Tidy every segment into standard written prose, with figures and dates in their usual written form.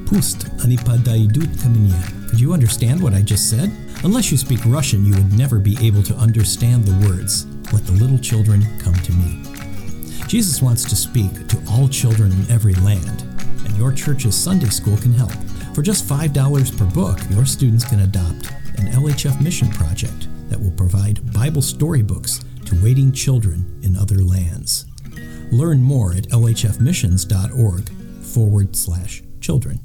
Pust, ani padaidut kaminia. Could you understand what I just said? Unless you speak Russian, you would never be able to understand the words, "Let the little children come to me." Jesus wants to speak to all children in every land, and your church's Sunday school can help. For just $5 per book, your students can adopt an LHF mission project that will provide Bible storybooks to waiting children in other lands. Learn more at lhfmissions.org/children.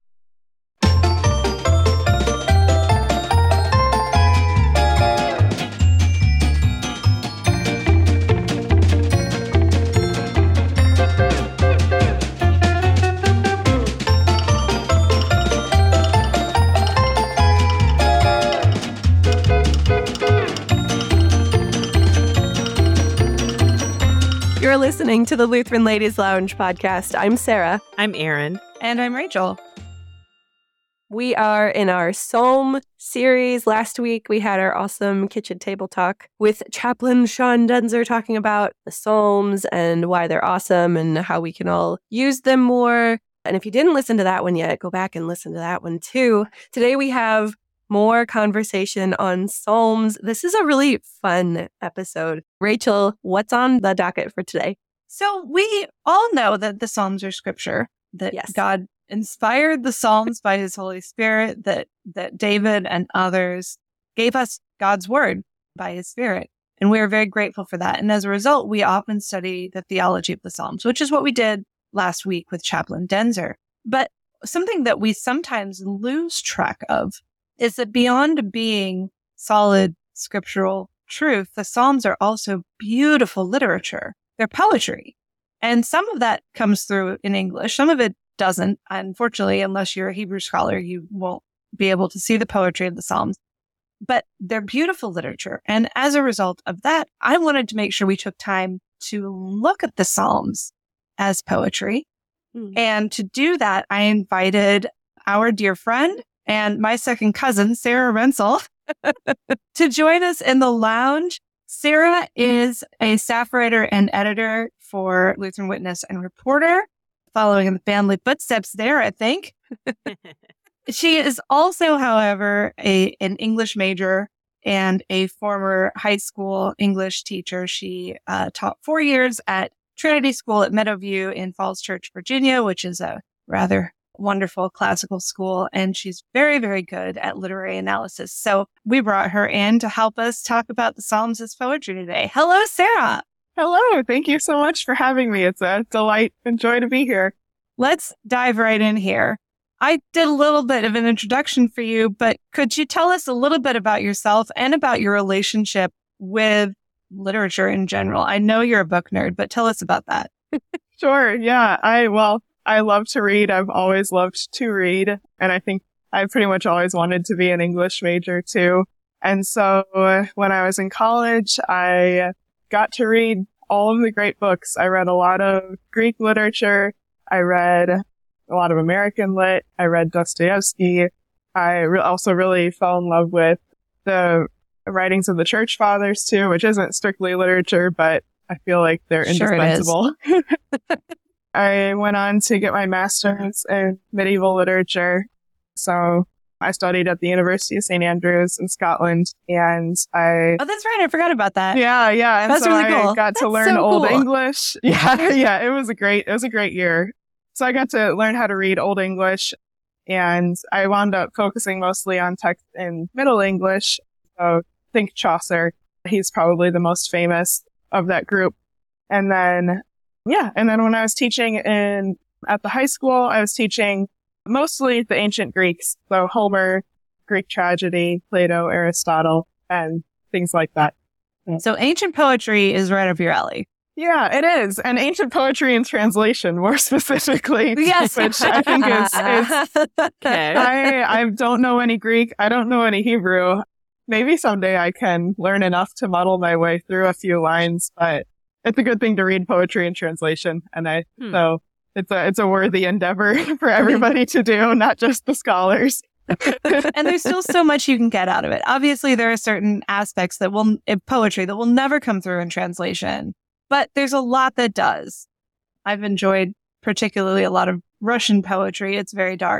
You're listening to the Lutheran Ladies Lounge podcast. I'm Sarah. I'm Erin. And I'm Rachel. We are in our Psalm series. Last week, we had our awesome kitchen table talk with Chaplain Sean Denzer talking about the Psalms and why they're awesome and how we can all use them more. And if you didn't listen to that one yet, go back and listen to that one too. Today, we have more conversation on Psalms. This is a really fun episode. Rachel, what's on the docket for today? So we all know that the Psalms are scripture, that Yes. God inspired the Psalms by his Holy Spirit, that David and others gave us God's word by his Spirit. And we are very grateful for that. And as a result, we often study the theology of the Psalms, which is what we did last week with Chaplain Denzer. But something that we sometimes lose track of is that beyond being solid scriptural truth, the Psalms are also beautiful literature. They're poetry. And some of that comes through in English. Some of it doesn't. Unfortunately, unless you're a Hebrew scholar, you won't be able to see the poetry of the Psalms. But they're beautiful literature. And as a result of that, I wanted to make sure we took time to look at the Psalms as poetry. And to do that, I invited our dear friend and my second cousin, Sarah Rensel, to join us in the lounge. Sarah is a staff writer and editor for Lutheran Witness and Reporter, following in the family footsteps there, I think. She is also, however, an English major and a former high school English teacher. She taught 4 years at Trinity School at Meadowview in Falls Church, Virginia, which is a rather wonderful classical school, and she's very, very good at literary analysis. So we brought her in to help us talk about the Psalms as poetry today. Hello, Sarah. Hello. Thank you so much for having me. It's a delight and joy to be here. Let's dive right in here. I did a little bit of an introduction for you, but could you tell us a little bit about yourself and about your relationship with literature in general? I know you're a book nerd, but tell us about that. Sure. Yeah. I love to read. I've always loved to read. And I think I pretty much always wanted to be an English major too. And so when I was in college, I got to read all of the great books. I read a lot of Greek literature. I read a lot of American lit. I read Dostoevsky. I also really fell in love with the writings of the church fathers too, which isn't strictly literature, but I feel like they're indispensable. Sure I went on to get my master's in medieval literature. So I studied at the University of St. Andrews in Scotland, and Oh, that's right. I forgot about that. Yeah. And That's so really cool. I got to learn so Old cool. English. Yeah. It was a great year. So I got to learn how to read Old English, and I wound up focusing mostly on text in Middle English. So think Chaucer. He's probably the most famous of that group. And then when I was teaching at the high school, I was teaching mostly the ancient Greeks. So Homer, Greek tragedy, Plato, Aristotle, and things like that. So ancient poetry is right up your alley. Yeah, it is. And ancient poetry in translation, more specifically. Yes. Which I think is Okay. I don't know any Greek. I don't know any Hebrew. Maybe someday I can learn enough to muddle my way through a few lines, but it's a good thing to read poetry in translation. And so it's a worthy endeavor for everybody to do, not just the scholars. And there's still so much you can get out of it. Obviously, there are certain aspects of poetry that will never come through in translation, but there's a lot that does. I've enjoyed particularly a lot of Russian poetry. It's very dark.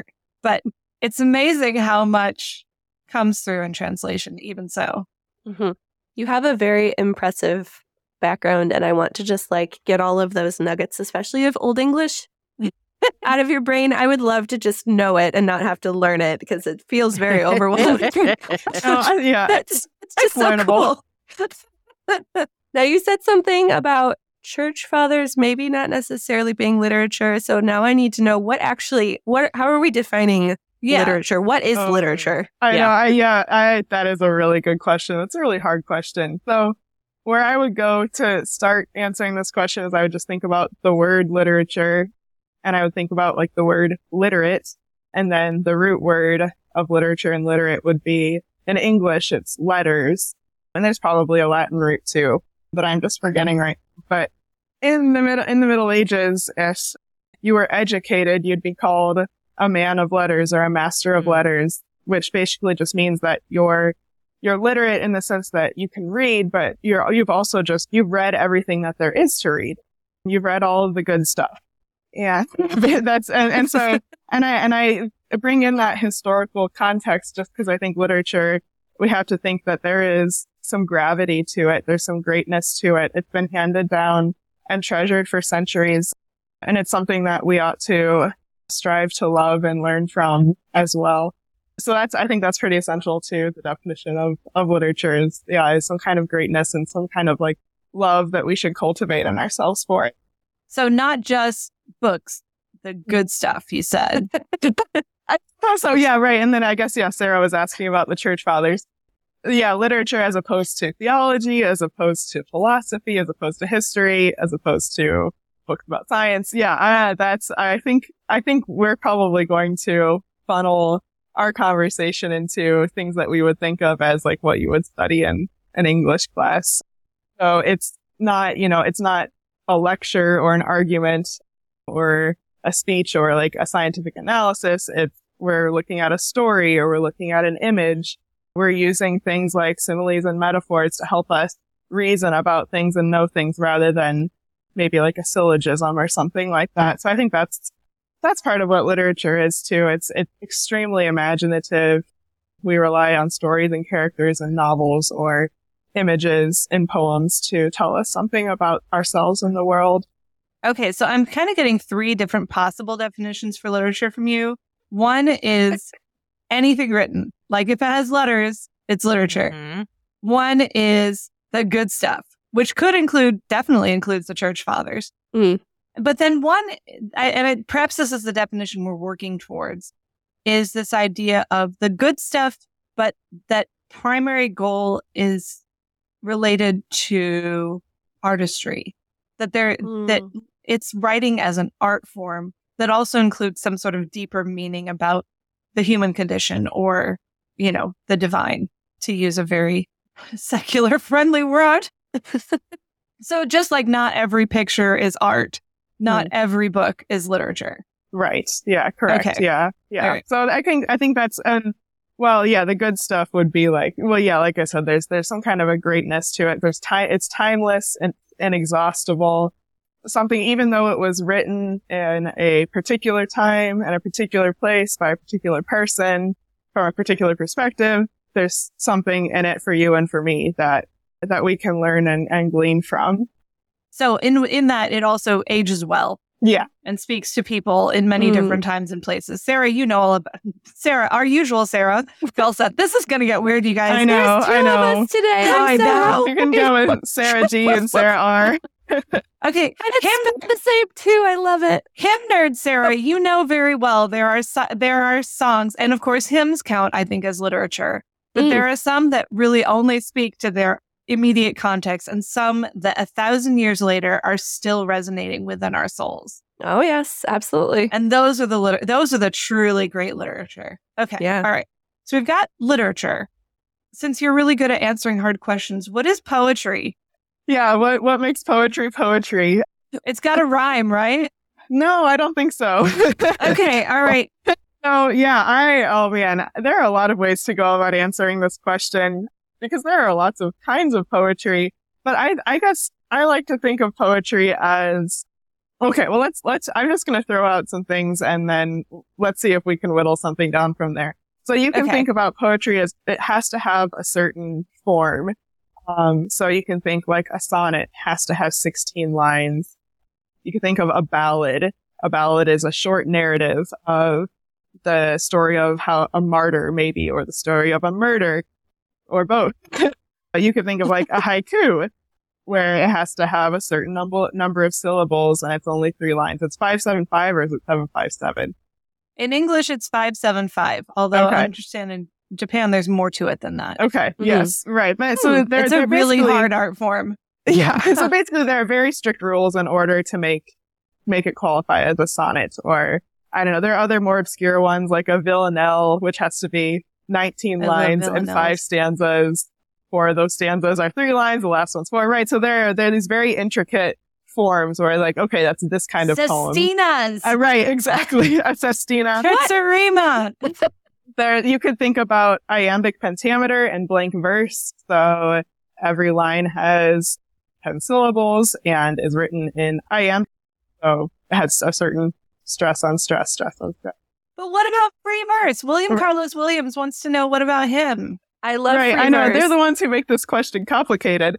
But it's amazing how much comes through in translation, even so. Mm-hmm. You have a very impressive background, and I want to just like get all of those nuggets, especially of Old English, out of your brain. I would love to just know it and not have to learn it because it feels very overwhelming. Yeah, it's just so learnable. cool. Now, you said something about church fathers maybe not necessarily being literature. So now I need to know how are we defining literature? What is literature? I know. That is a really good question. It's a really hard question. So where I would go to start answering this question is I would just think about the word literature, and I would think about like the word literate, and then the root word of literature and literate would be, in English, it's letters. And there's probably a Latin root too, but I'm just forgetting right. But in the Middle Ages, if you were educated, you'd be called a man of letters or a master of letters, which basically just means that you're literate in the sense that you can read, but you've read everything that there is to read. You've read all of the good stuff. Yeah. I bring in that historical context just because I think literature, we have to think that there is some gravity to it. There's some greatness to it. It's been handed down and treasured for centuries. And it's something that we ought to strive to love and learn from as well. So I think that's pretty essential to the definition of literature is some kind of greatness and some kind of like love that we should cultivate in ourselves for it. So not just books, the good stuff, you said. I thought so. Yeah, right. And then I guess, Sarah was asking about the church fathers. Yeah, literature as opposed to theology, as opposed to philosophy, as opposed to history, as opposed to books about science. Yeah, I think we're probably going to funnel our conversation into things that we would think of as like what you would study in an English class. So it's not, it's not a lecture or an argument or a speech or like a scientific analysis. We're looking at a story or we're looking at an image. We're using things like similes and metaphors to help us reason about things and know things rather than maybe like a syllogism or something like that. So I think that's part of what literature is too. It's extremely imaginative. We rely on stories and characters and novels or images in poems to tell us something about ourselves and the world. Okay, so I'm kind of getting 3 different possible definitions for literature from you. One is anything written. Like if it has letters, it's literature. Mm-hmm. One is the good stuff, which definitely includes the church fathers. Mm. But then perhaps this is the definition we're working towards, is this idea of the good stuff, but that primary that related to artistry, that it's writing as an art form that also includes some sort of deeper meaning about the human condition or, the divine, to use a very secular friendly word. So just like not every picture is art, not every book is literature. Right. Yeah, correct. Okay. Yeah. Yeah. Right. So I think that's, the good stuff would be like I said, there's some kind of a greatness to it. It's timeless and inexhaustible. Something, even though it was written in a particular time and a particular place by a particular person from a particular perspective, there's something in it for you and for me that we can learn and glean from. So in that, it also ages well. Yeah. And speaks to people in many different times and places. Sarah, all about Sarah, our usual Sarah. Belle said, this is going to get weird, you guys. I know. There's 2 of us today. I know. You can go with Sarah G and Sarah R. Okay. The same too. I love it. Hymn nerd Sarah, you know very well there are songs, and of course hymns count, I think, as literature. But there are some that really only speak to their immediate context, and some that 1,000 years later are still resonating within our souls. Oh yes, absolutely. And those are the truly great literature. Okay. Yeah. All right. So we've got literature. Since you're really good at answering hard questions, what is poetry? Yeah, what makes poetry poetry? It's got a rhyme, right? No, I don't think so. Okay, all right. So yeah, there are a lot of ways to go about answering this question because there are lots of kinds of poetry. But I guess I like to think of poetry as Okay, well, I'm just going to throw out some things and then let's see if we can whittle something down from there. So you can think about poetry as it has to have a certain form. So you can think like a sonnet has to have 16 lines. You can think of a ballad. A ballad is a short narrative of the story of how a martyr maybe, or the story of a murder, or both. You could think of like a haiku, where it has to have a certain number of syllables and it's only 3 lines. It's 575 or is it 757? In English, it's 575. Although I understand in Japan, there's more to it than that. Okay. Mm-hmm. Yes. Right. But so it's a really hard art form. Yeah. So basically, there are very strict rules in order to make it qualify as a sonnet. Or I don't know. There are other more obscure ones like a villanelle, which has to be 19 lines and 5 stanzas. 4 of those stanzas are 3 lines. The last one's 4. Right. So there are these very intricate forms where like, okay, that's this kind of poem. Sestinas. Right. Exactly. A sestina. Tertsarima. There, you could think about iambic pentameter and blank verse. So every line has 10 syllables and is written in iambic. So it has a certain stress on stress, stress on stress. But what about free verse? William Carlos Williams wants to know, what about him? I love free I know. verse. They're the ones who make this question complicated.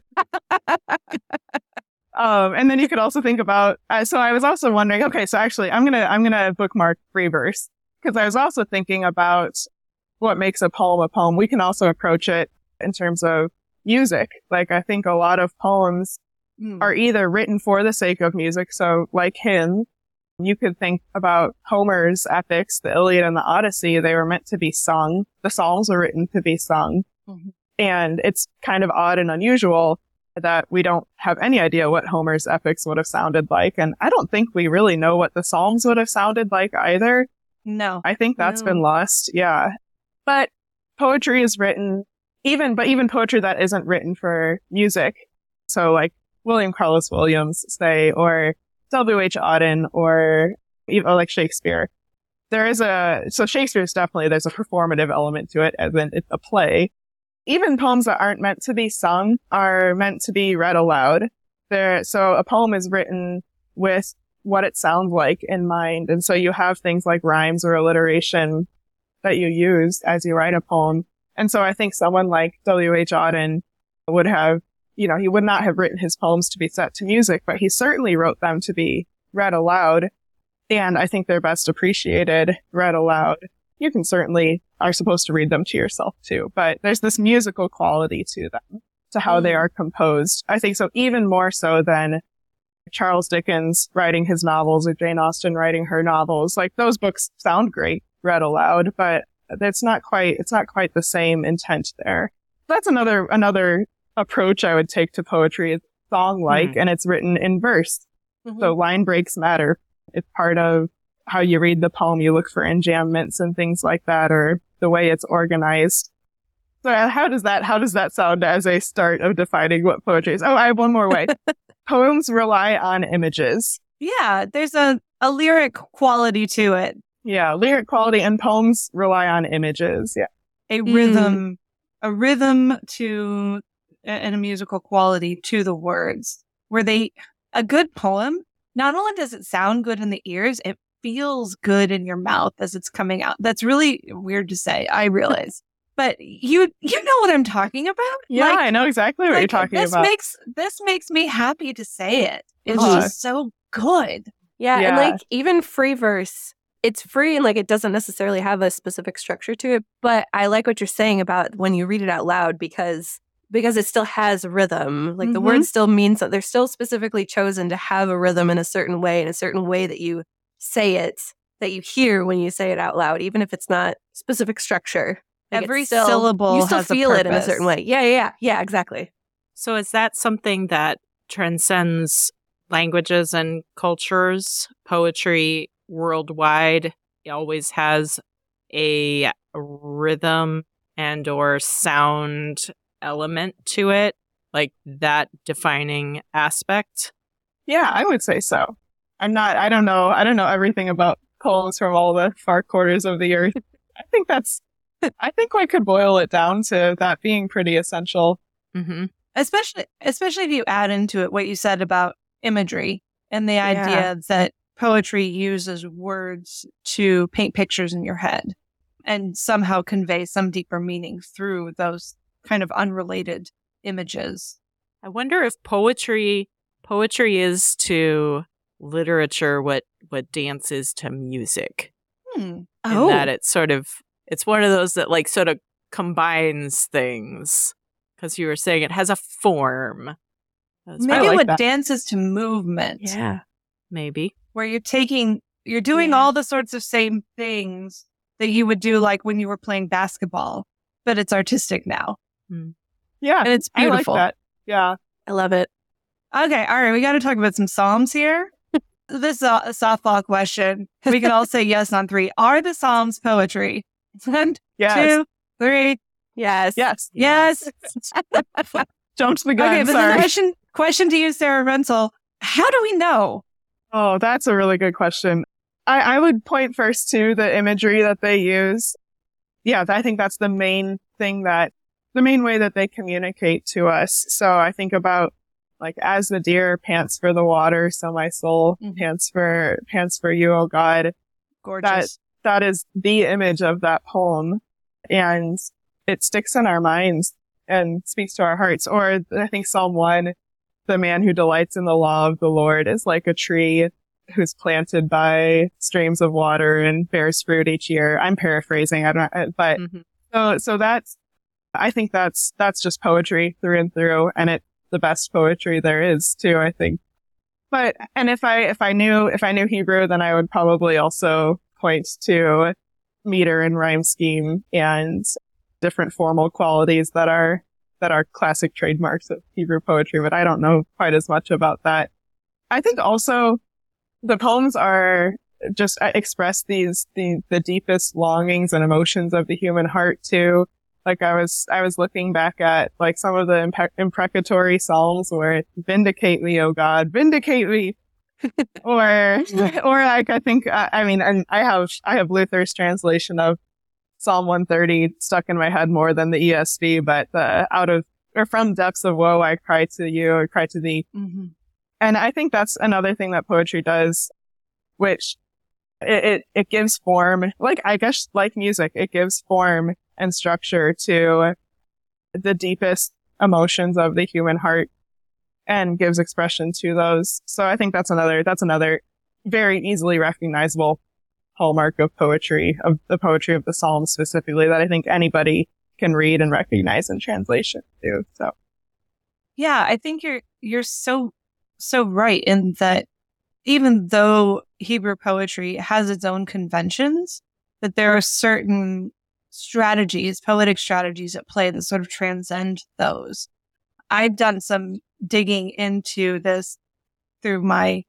And then you could also think about, so I was also wondering, okay, so actually I'm gonna bookmark free verse, because I was also thinking about what makes a poem a poem. We can also approach it in terms of music. Like, I think a lot of poems are either written for the sake of music. So like hymns, you could think about Homer's epics, the Iliad and the Odyssey. They were meant to be sung. The Psalms were written to be sung. Mm-hmm. And it's kind of odd and unusual that we don't have any idea what Homer's epics would have sounded like. And I don't think we really know what the Psalms would have sounded like either. No. I think that's been lost. Yeah. But poetry is written, even poetry that isn't written for music. So like William Carlos Williams, say, or W.H. Auden, or even like Shakespeare. So Shakespeare's definitely, there's a performative element to it, as in it's a play. Even poems that aren't meant to be sung are meant to be read aloud. So a poem is written with what it sounds like in mind. And so you have things like rhymes or alliteration that you use as you write a poem. And so I think someone like W.H. Auden would have, he would not have written his poems to be set to music, but he certainly wrote them to be read aloud. And I think they're best appreciated read aloud. You are supposed to read them to yourself too, but there's this musical quality to them, to how they are composed. I think so, even more so than Charles Dickens writing his novels or Jane Austen writing her novels. Like, those books sound great read aloud, but it's not quite the same intent there. That's another approach I would take to poetry. It's song-like, and it's written in verse. Mm-hmm. So line breaks matter. It's part of how you read the poem. You look for enjambments and things like that, or the way it's organized. So how does that sound as a start of defining what poetry is? Oh, I have one more way. Poems rely on images. Yeah, there's a lyric quality to it. Yeah, lyric quality, and poems rely on images. Yeah. A rhythm to, and a musical quality to the words. A good poem, not only does it sound good in the ears, it feels good in your mouth as it's coming out. That's really weird to say, I realize. But you know what I'm talking about? Yeah, I know exactly what you're talking about. This makes me happy to say it. It's just so good. Yeah, and like even free verse, it's free and like it doesn't necessarily have a specific structure to it. But I like what you're saying about when you read it out loud because it still has rhythm. Like the words still mean something. They're still specifically chosen to have a rhythm in a certain way that you say it, that you hear when you say it out loud, even if it's not specific structure. Like every syllable you still has feel a it in a certain way. Yeah, exactly. So is that something that transcends languages and cultures? Poetry worldwide always has a rhythm and or sound element to it, like that defining aspect? Yeah, I would say so. I don't know everything about poems from all the far corners of the earth. I think I could boil it down to that being pretty essential. Mm-hmm. Especially if you add into it what you said about imagery. and the idea that poetry uses words to paint pictures in your head and somehow convey some deeper meaning through those kind of unrelated images. I wonder if poetry is to literature what dance is to music. In that it's one of those that like sort of combines things. Because you were saying it has a form. Maybe what dance is to movement. Yeah. Maybe. Where you're doing all the sorts of same things that you would do like when you were playing basketball, but it's artistic now. Yeah. And it's beautiful. I like that. Yeah. I love it. Okay. All right. We got to talk about some Psalms here. This is a softball question. We can all say yes on 3. Are the Psalms poetry? 1, 2, 3. Yes. Yes. Jumped the gun. Okay, but the question to you, Sarah Renzel. How do we know? Oh, that's a really good question. I would point first to the imagery that they use. Yeah, I think that's the main way that they communicate to us. So I think about like, as the deer pants for the water, so my soul pants for you, O God. Gorgeous. That is the image of that poem. And it sticks in our minds and speaks to our hearts. Or I think Psalm 1, the man who delights in the law of the Lord is like a tree who's planted by streams of water and bears fruit each year. I'm paraphrasing, so I think that's just poetry through and through, and it's the best poetry there is too, I think. And if I knew Hebrew, then I would probably also point to meter and rhyme scheme and different formal qualities that are classic trademarks of Hebrew poetry, but I don't know quite as much about that. I think also the poems are just express the deepest longings and emotions of the human heart too. Like I was looking back at like some of the imprecatory psalms where vindicate me, O God, vindicate me. or like I think and I have Luther's translation of Psalm 130 stuck in my head more than the ESV, but from depths of woe I cry to you, or cry to thee. And I think that's another thing that poetry does, which it gives form, like I guess like music, it gives form and structure to the deepest emotions of the human heart and gives expression to those. So I think that's another very easily recognizable hallmark of poetry, of the poetry of the Psalms specifically, that I think anybody can read and recognize in translation too. So yeah, I think you're so right in that even though Hebrew poetry has its own conventions, that there are certain poetic strategies at play that sort of transcend those. I've done some digging into this through my,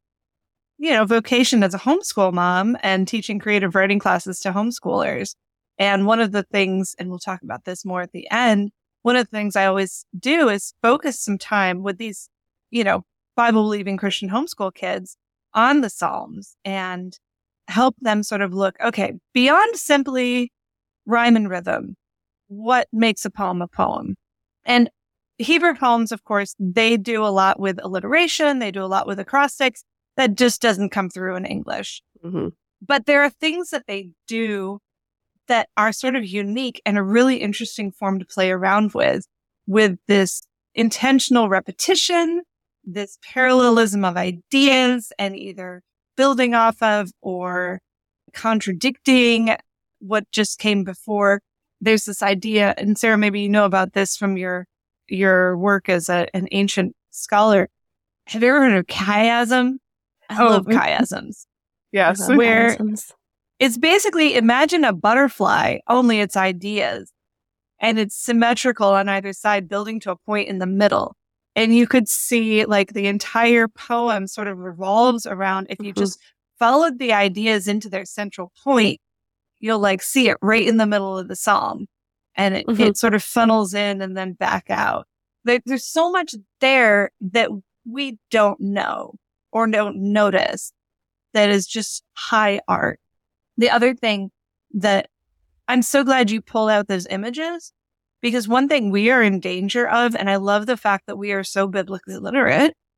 vocation as a homeschool mom and teaching creative writing classes to homeschoolers. And one of the things, and we'll talk about this more at the end, one of the things I always do is focus some time with these, Bible-believing Christian homeschool kids on the Psalms and help them sort of look, okay, beyond simply rhyme and rhythm, what makes a poem a poem? And Hebrew poems, of course, they do a lot with alliteration. They do a lot with acrostics that just doesn't come through in English. But there are things that they do that are sort of unique and a really interesting form to play around with this intentional repetition, this parallelism of ideas, and either building off of or contradicting what just came before. There's this idea, and Sarah, maybe you know about this from your work as an ancient scholar. Have you ever heard of chiasm? I love chiasms. Yes. Where it's basically, imagine a butterfly, only it's ideas. And it's symmetrical on either side, building to a point in the middle. And you could see like the entire poem sort of revolves around, if you just followed the ideas into their central point, you'll like see it right in the middle of the psalm. And it sort of funnels in and then back out. There's so much there that we don't know or don't notice that is just high art. The other thing that I'm so glad you pulled out those images, because one thing we are in danger of, and I love the fact that we are so biblically literate,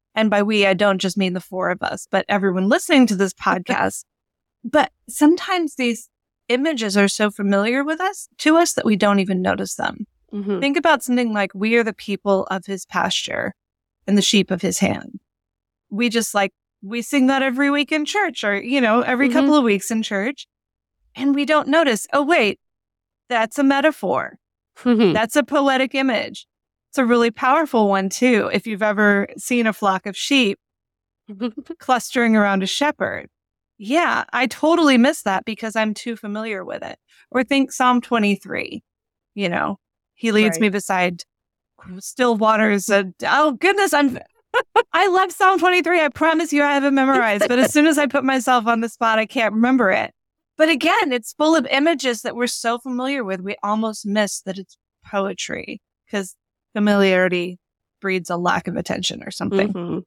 And by we, I don't just mean the four of us, but everyone listening to this podcast. But sometimes these images are so familiar to us that we don't even notice them. Mm-hmm. Think about something like, we are the people of his pasture and the sheep of his hand. We sing that every week in church, or, every couple of weeks in church. And we don't notice, oh, wait, that's a metaphor. That's a poetic image. It's a really powerful one, too. If you've ever seen a flock of sheep clustering around a shepherd. Yeah, I totally miss that because I'm too familiar with it. Or think Psalm 23. He leads me beside still waters. Oh, goodness, I love Psalm 23. I promise you I have it memorized. But as soon as I put myself on the spot, I can't remember it. But again, it's full of images that we're so familiar with, we almost miss that it's poetry because familiarity breeds a lack of attention or something.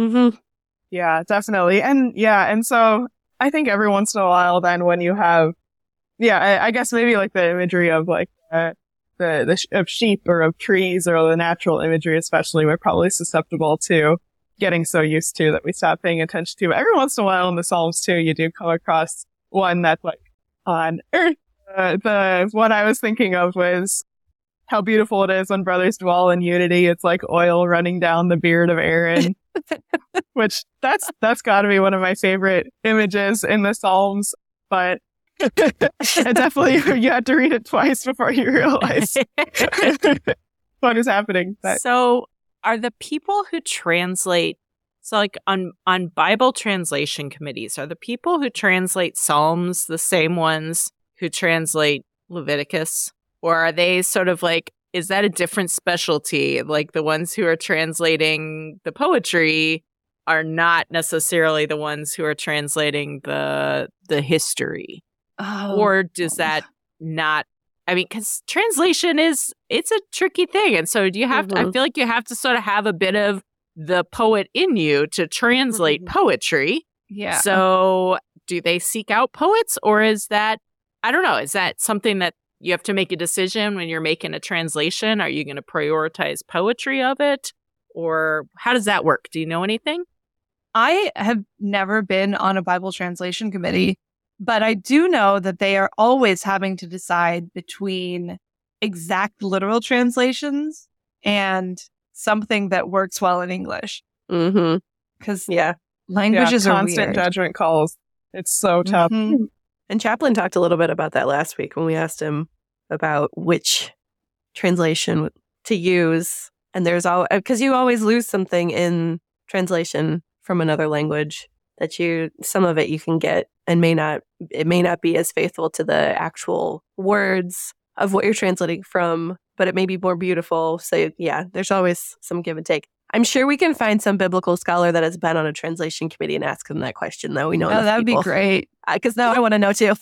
Yeah, definitely. And so I think every once in a while then when you have, I guess maybe like the imagery of like of sheep or of trees or the natural imagery especially, we're probably susceptible to getting so used to that we stop paying attention to. But every once in a while in the Psalms too, you do come across one that's like on earth. The one I was thinking of was how beautiful it is when brothers dwell in unity. It's like oil running down the beard of Aaron, which that's got to be one of my favorite images in the Psalms. But definitely you have to read it twice before you realize what is happening. So are the people who translate, so like on Bible translation committees, are the people who translate Psalms the same ones who translate Leviticus? Or are they sort of like, is that a different specialty? Like the ones who are translating the poetry are not necessarily the ones who are translating the history. Oh. Or does that not, I mean, because translation it's a tricky thing. And so do you have to, I feel like you have to sort of have a bit of the poet in you to translate poetry. Yeah. So do they seek out poets, or is that, I don't know, is that something that you have to make a decision when you're making a translation? Are you going to prioritize poetry of it, or how does that work? Do you know anything? I have never been on a Bible translation committee, but I do know that they are always having to decide between exact literal translations and something that works well in English. Because languages are constant weird. Judgment calls. It's so tough. And Chaplin talked a little bit about that last week when we asked him about which translation to use. And there's all, because you always lose something in translation from another language that some of it you can get and it may not be as faithful to the actual words of what you're translating from, but it may be more beautiful. So yeah, there's always some give and take. I'm sure we can find some biblical scholar that has been on a translation committee and ask them that question, though. We know that would be great. Because now I want to know, too.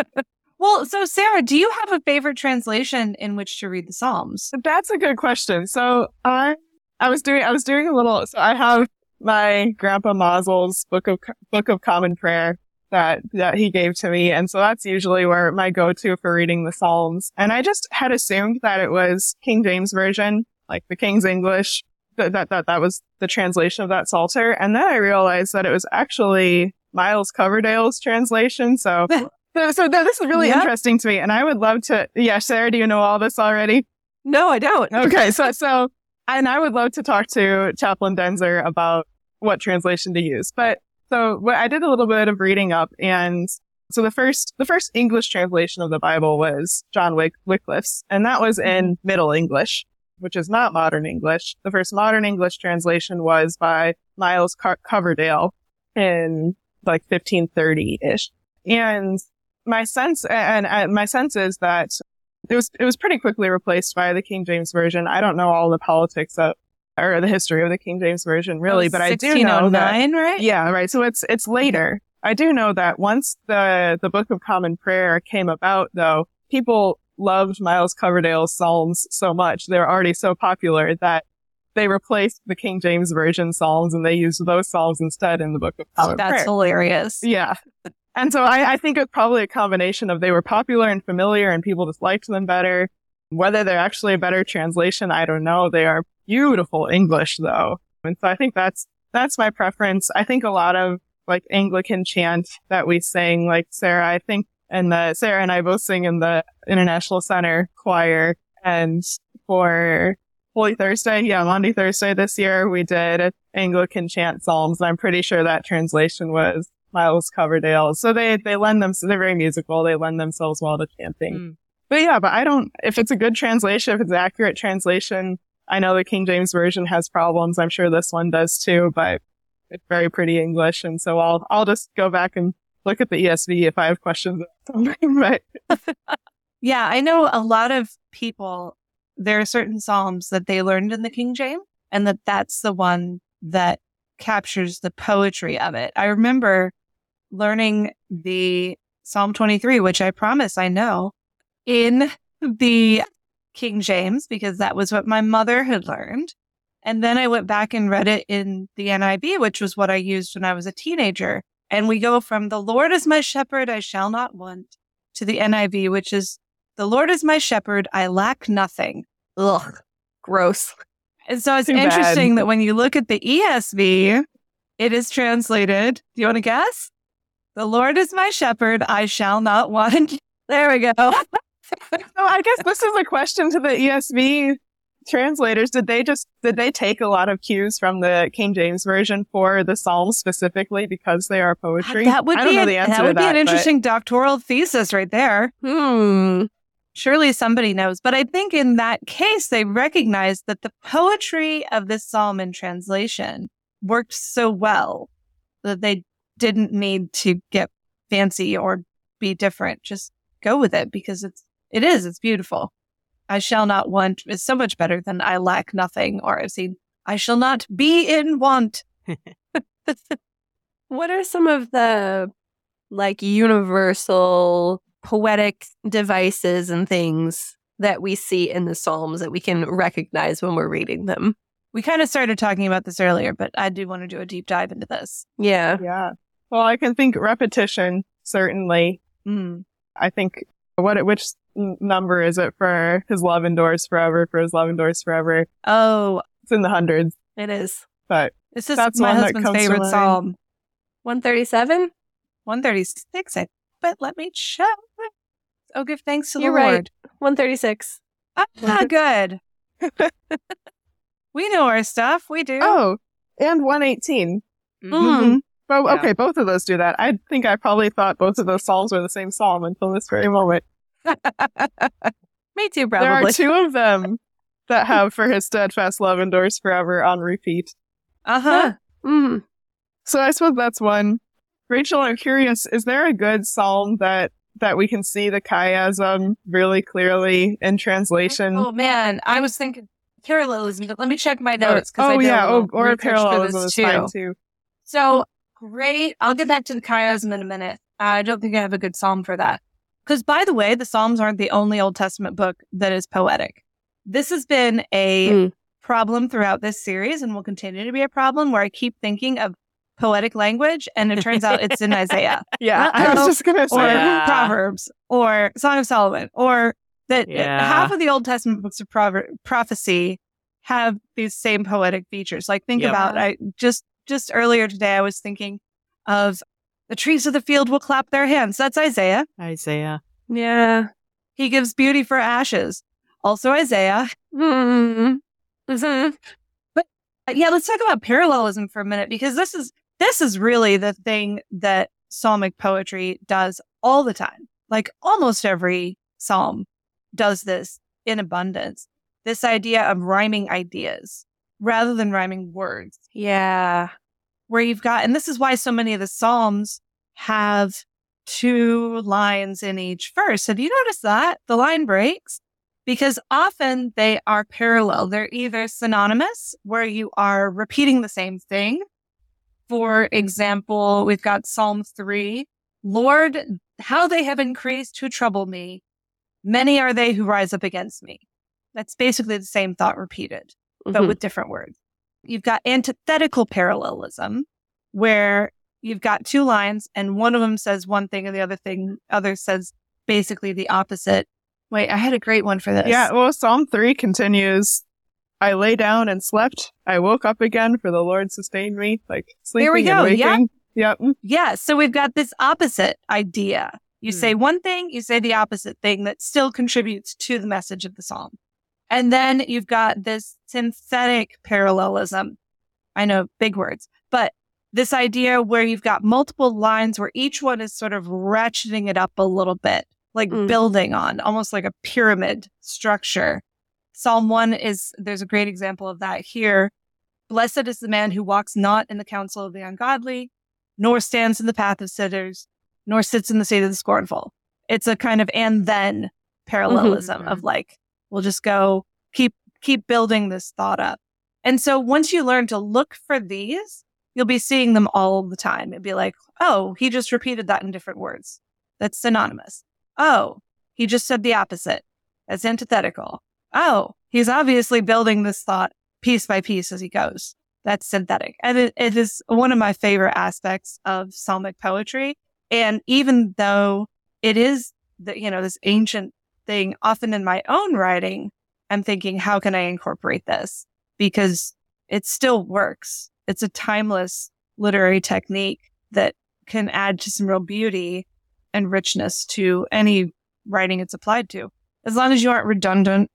Well, so Sarah, do you have a favorite translation in which to read the Psalms? That's a good question. So I was doing a little, so I have my grandpa Mausel's Book of Common Prayer that he gave to me. And so that's usually where my go-to for reading the Psalms. And I just had assumed that it was King James Version, like the King's English. That was the translation of that Psalter. And then I realized that it was actually Miles Coverdale's translation. So this is really interesting to me. And I would love to, Sarah, do you know all this already? No, I don't. Okay. So I would love to talk to Chaplain Denzer about what translation to use. But so I did a little bit of reading up. And so the first English translation of the Bible was John Wycliffe's, and that was in Middle English, which is not modern English. The first modern English translation was by Miles Coverdale in like 1530-ish. And my sense is that it was pretty quickly replaced by the King James Version. I don't know all the politics or the history of the King James Version really, but I do know that, 1609, right? Yeah, right. So it's later. I do know that once the Book of Common Prayer came about, though, people loved Miles Coverdale's Psalms so much. They were already so popular that they replaced the King James Version Psalms and they used those Psalms instead in the Book of Common Prayer. That's hilarious. Yeah. And so I think it's probably a combination of they were popular and familiar and people just liked them better. Whether they're actually a better translation, I don't know. They are beautiful English, though. And so I think that's that's my preference. I think a lot of like Anglican chant that we sing, like Sarah and I both sing in the International Center choir. And for Holy Thursday, Maundy Thursday this year, we did Anglican chant psalms. I'm pretty sure that translation was Miles Coverdale. So they're very musical. They lend themselves well to chanting. But if it's a good translation, if it's an accurate translation, I know the King James Version has problems. I'm sure this one does too, but it's very pretty English. And so I'll just go back and look at the ESV if I have questions. But yeah, I know a lot of people, there are certain Psalms that they learned in the King James, and that's the one that captures the poetry of it. I remember learning the Psalm 23, which I promise I know, in the King James, because that was what my mother had learned. And then I went back and read it in the NIV, which was what I used when I was a teenager. And we go from the Lord is my shepherd, I shall not want, to the NIV, which is the Lord is my shepherd, I lack nothing. Ugh, gross. And so it's interesting that when you look at the ESV, it is translated. Do you want to guess? The Lord is my shepherd, I shall not want. There we go. So I guess this is a question to the ESV translators. Did they take a lot of cues from the King James Version for the Psalms specifically because they are poetry? That would be an interesting doctoral thesis right there. Surely somebody knows. But I think in that case, they recognized that the poetry of this psalm in translation worked so well that they didn't need to get fancy or be different. Just go with it because it's beautiful. I shall not want is so much better than I lack nothing, or I've seen I shall not be in want. What are some of the like universal poetic devices and things that we see in the Psalms that we can recognize when we're reading them? We kind of started talking about this earlier, but I do want to do a deep dive into this. Yeah. Yeah. Well, I can think repetition, certainly. I think which number is it for his love endures forever, for his love endures forever? Oh, it's in the hundreds. It is. But this is my husband's favorite psalm. 137? 136, but let me check. Oh, give thanks to the You're Lord. Right. 136. Good. We know our stuff. We do. Oh, and 118. Well, okay, both of those do that. I think I probably thought both of those psalms were the same psalm until this very moment. Me too, probably. There are two of them that have for his steadfast love endures forever on repeat. So I suppose that's one. Rachel, I'm curious, is there a good psalm that we can see the chiasm really clearly in translation? Oh man, I was thinking parallelism, but let me check my notes. Or parallelism is fine too. So great. I'll get back to the chiasm in a minute. I don't think I have a good psalm for that. Because by the way, the Psalms aren't the only Old Testament book that is poetic. This has been a problem throughout this series and will continue to be a problem where I keep thinking of poetic language and it turns out it's in Isaiah. I was just going to say. Or Proverbs or Song of Solomon, or that half of the Old Testament books of prophecy have these same poetic features. Like think about, I just earlier today, I was thinking of the trees of the field will clap their hands. That's Isaiah. Yeah. He gives beauty for ashes. Also Isaiah. But let's talk about parallelism for a minute, because this is really the thing that psalmic poetry does all the time. Like almost every psalm does this in abundance. This idea of rhyming ideas rather than rhyming words. Yeah. Where you've got, and this is why so many of the Psalms have 2 lines in each verse. Have you noticed that? The line breaks? Because often they are parallel. They're either synonymous, where you are repeating the same thing. For example, we've got Psalm 3. Lord, how they have increased who trouble me. Many are they who rise up against me. That's basically the same thought repeated, but with different words. You've got antithetical parallelism, where you've got 2 lines and one of them says one thing and the other says basically the opposite. Wait, I had a great one for this. Yeah, well, Psalm 3 continues I lay down and slept. I woke up again, for the Lord sustained me. Like sleeping there we go. and waking. Yep. Yep. Yeah. So we've got this opposite idea. You say one thing, you say the opposite thing that still contributes to the message of the psalm. And then you've got this synthetic parallelism. I know, big words, but this idea where you've got multiple lines where each one is sort of ratcheting it up a little bit, like building on, almost like a pyramid structure. Psalm 1 there's a great example of that here. Blessed is the man who walks not in the counsel of the ungodly, nor stands in the path of sinners, nor sits in the seat of the scornful. It's a kind of and then parallelism of like, we'll just go keep building this thought up. And so once you learn to look for these, you'll be seeing them all the time. It'd be like, oh, he just repeated that in different words. That's synonymous. Oh, he just said the opposite. That's antithetical. Oh, he's obviously building this thought piece by piece as he goes. That's synthetic. And it is one of my favorite aspects of psalmic poetry. And even though it is this ancient thing, often in my own writing, I'm thinking, how can I incorporate this? Because it still works. It's a timeless literary technique that can add to some real beauty and richness to any writing it's applied to, as long as you aren't redundant.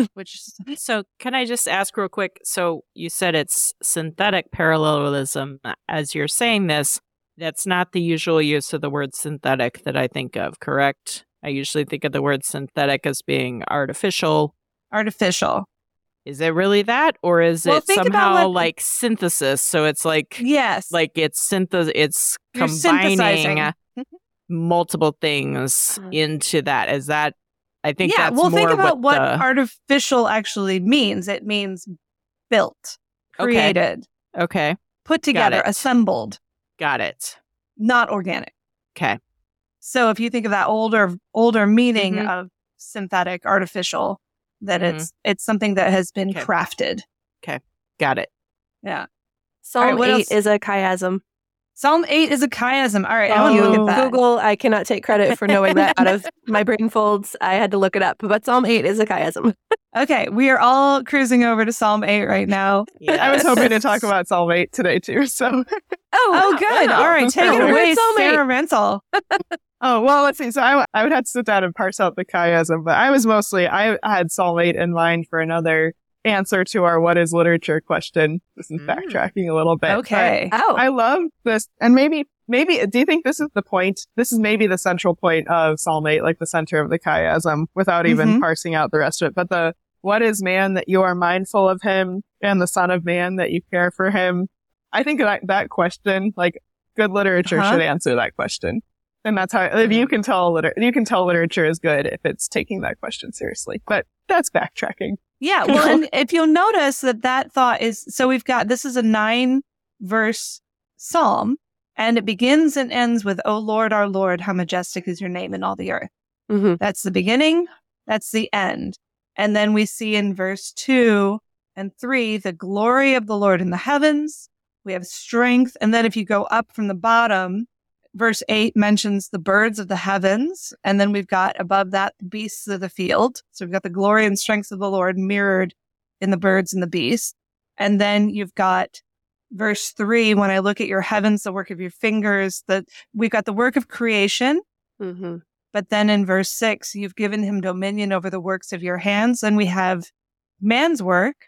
So can I just ask real quick? So you said it's synthetic parallelism. As you're saying this, that's not the usual use of the word synthetic that I think of, correct? I usually think of the word synthetic as being artificial. Artificial. Is it really that? Or is it somehow like synthesis? So it's like, yes, like it's combining multiple things into that. Is that, I think that's more think about what artificial actually means. It means built, created, okay, put together, assembled. Got it. Not organic. Okay. So if you think of that older meaning of synthetic, artificial, that it's something that has been crafted. Okay. Got it. Yeah. Psalm 8 is a chiasm. Psalm 8 is a chiasm. All right, I want to look at that. Google, I cannot take credit for knowing that out of my brain folds. I had to look it up. But Psalm 8 is a chiasm. Okay, we are all cruising over to Psalm 8 right now. Yes. I was hoping to talk about Psalm 8 today, too. So, Oh, good. All right, take it away, Sarah Rental. Oh, well, let's see. So I would have to sit down and parse out the chiasm, but I had Psalm 8 in mind for another answer to our what is literature question. This is backtracking a little bit. Okay. I love this. And maybe, do you think this is the point? This is maybe the central point of Psalm 8, like the center of the chiasm, without even parsing out the rest of it. But what is man that you are mindful of him, and the son of man that you care for him? I think that question, like good literature should answer that question. And that's how, if you can tell literature is good if it's taking that question seriously. But that's backtracking. Yeah. Well, and if you'll notice that thought is, so this is a 9-verse psalm, and it begins and ends with, O Lord, our Lord, how majestic is your name in all the earth. That's the beginning. That's the end. And then we see in verse 2 and 3, the glory of the Lord in the heavens. We have strength. And then if you go up from the bottom, verse 8 mentions the birds of the heavens. And then we've got above that, the beasts of the field. So we've got the glory and strength of the Lord mirrored in the birds and the beasts. And then you've got verse 3, when I look at your heavens, the work of your fingers, we've got the work of creation. But then in verse 6, you've given him dominion over the works of your hands. And we have man's work,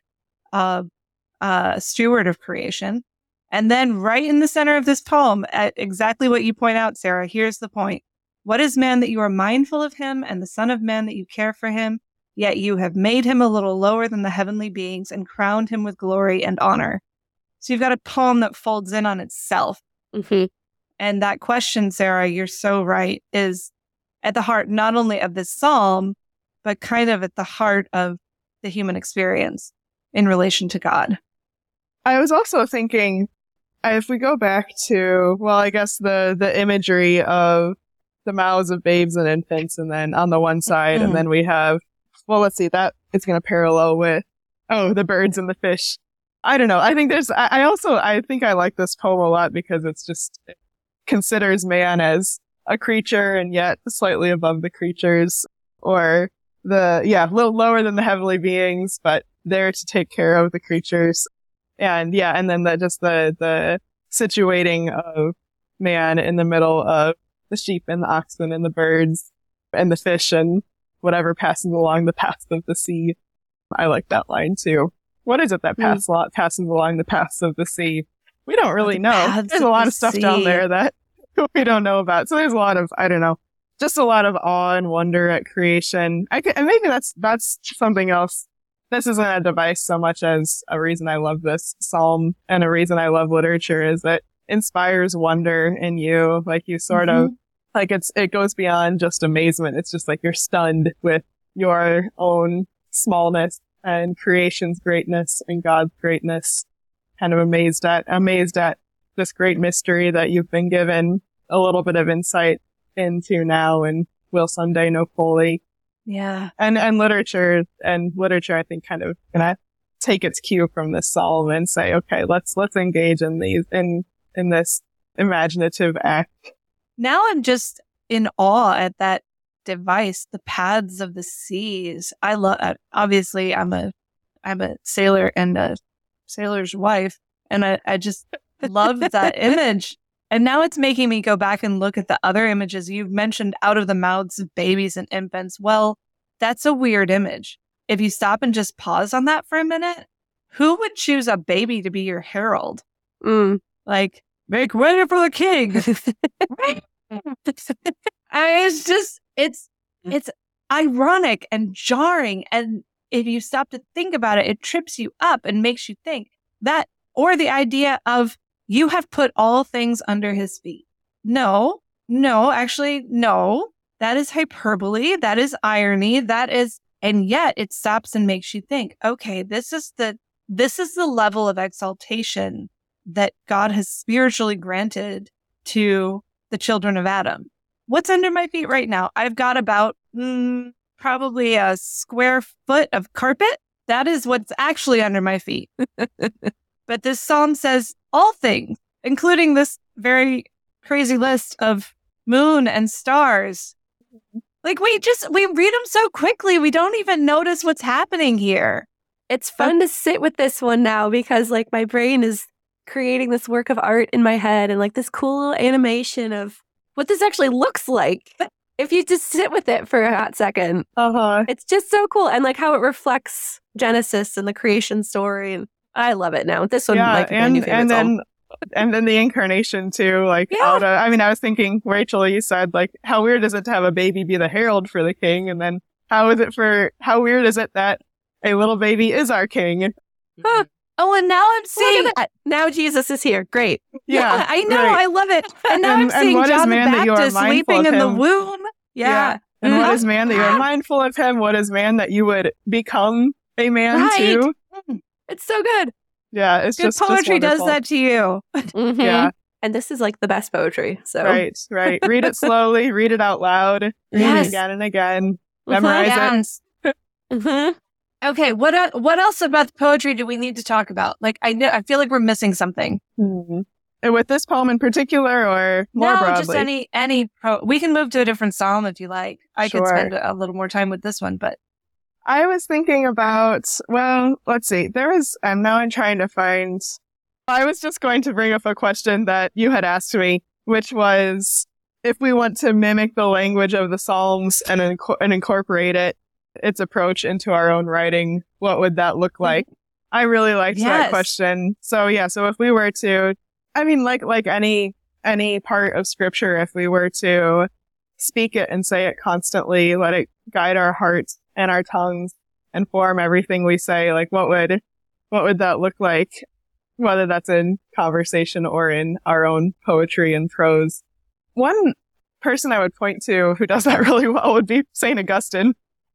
steward of creation. And then right in the center of this poem, at exactly what you point out, Sarah, here's the point. What is man that you are mindful of him, and the son of man that you care for him? Yet you have made him a little lower than the heavenly beings and crowned him with glory and honor. So you've got a poem that folds in on itself. And that question, Sarah, you're so right, is at the heart not only of this psalm, but kind of at the heart of the human experience in relation to God. I was also thinking, if we go back to, well, I guess the imagery of the mouths of babes and infants, and then on the one side, and then we have, well, let's see, that it's going to parallel with, the birds and the fish. I don't know. I think I think I like this poem a lot because it considers man as a creature and yet slightly above the creatures, or a little lower than the heavenly beings, but there to take care of the creatures. And then the situating of man in the middle of the sheep and the oxen and the birds and the fish and whatever passes along the paths of the sea. I like that line too. What is it that passes along the paths of the sea? We don't really know. There's a lot of stuff down there that we don't know about. So there's a lot of, I don't know, just a lot of awe and wonder at creation. And maybe that's something else. This isn't a device so much as a reason I love this psalm and a reason I love literature is that inspires wonder in you. Like you sort of, like it goes beyond just amazement. It's just like you're stunned with your own smallness and creation's greatness and God's greatness. Kind of amazed at this great mystery that you've been given a little bit of insight into now and will someday know fully. Yeah. And literature, I think kind of gonna take its cue from this psalm and say, okay, let's engage in this imaginative act. Now I'm just in awe at that device, the paths of the seas. I love, obviously I'm a sailor and a sailor's wife, and I just love that image. And now it's making me go back and look at the other images you've mentioned out of the mouths of babies and infants. Well, that's a weird image. If you stop and just pause on that for a minute, who would choose a baby to be your herald? Like, make ready for the king. It's ironic and jarring. And if you stop to think about it, it trips you up and makes you think that, or the idea of you have put all things under his feet. No, actually, no, that is hyperbole. That is irony. And yet it stops and makes you think, okay, this is the level of exaltation that God has spiritually granted to the children of Adam. What's under my feet right now? I've got about probably a square foot of carpet. That is what's actually under my feet. But this psalm says all things, including this very crazy list of moon and stars. Like we read them so quickly, we don't even notice what's happening here. It's fun to sit with this one now because like my brain is creating this work of art in my head and like this cool animation of what this actually looks like. If you just sit with it for a hot second, it's just so cool. And like how it reflects Genesis and the creation story. And I love it now. This one might be my new favorite song. And then the incarnation too. Like, I was thinking, Rachel, you said like, how weird is it to have a baby be the herald for the king? And then how weird is it that a little baby is our king? Huh. Oh, and now I'm seeing that. Now Jesus is here. Great. Yeah, I know. right. I love it. And now I'm seeing John the Baptist sleeping in the womb. Yeah. And what is man that you are mindful of him? What is man that you would become a man too? It's so good. Yeah, it's good just poetry does that to you. Yeah. And this is like the best poetry. So Right. Read it slowly, read it out loud, read it again and again. Memorize it. Okay, what else about the poetry do we need to talk about? Like, I feel like we're missing something. And with this poem in particular, or more broadly? No, just any. We can move to a different psalm if you like. I could spend a little more time with this one, but I was thinking about. Well, let's see. I'm trying to find. I was just going to bring up a question that you had asked me, which was if we want to mimic the language of the Psalms and incorporate its approach into our own writing, what would that look like? I really liked that question. So if we were to, like any part of scripture, if we were to speak it and say it constantly, let it guide our hearts and our tongues and form everything we say, like what would that look like? Whether that's in conversation or in our own poetry and prose. One person I would point to who does that really well would be St. Augustine.